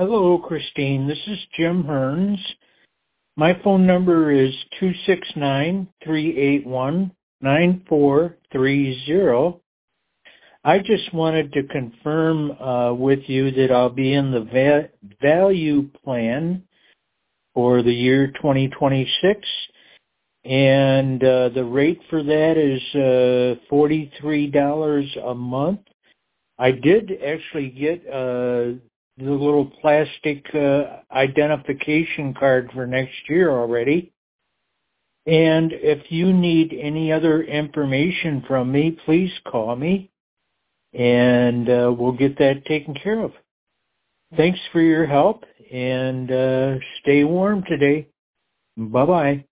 Hello, Christine. This is Jim Hearns. My phone number is 269-381-9430. I just wanted to confirm with you that I'll be in the value plan for the year 2026, and the rate for that is $43 a month. I did actually get the little plastic identification card for next year already. And if you need any other information from me, please call me, and we'll get that taken care of. Thanks for your help, and stay warm today. Bye-bye.